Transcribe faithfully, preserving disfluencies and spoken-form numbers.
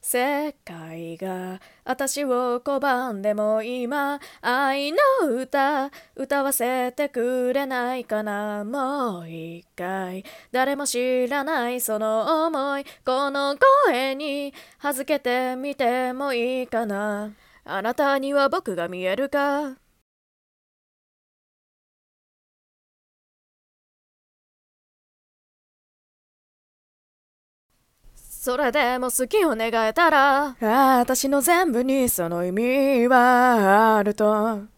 世界が私を拒んでも今愛の歌歌わせてくれないかな。もう一回誰も知らないその思いこの声に預けてみてもいいかな。あなたには僕が見えるか。それでも好きを願えたら、ああ私の全部にその意味はあると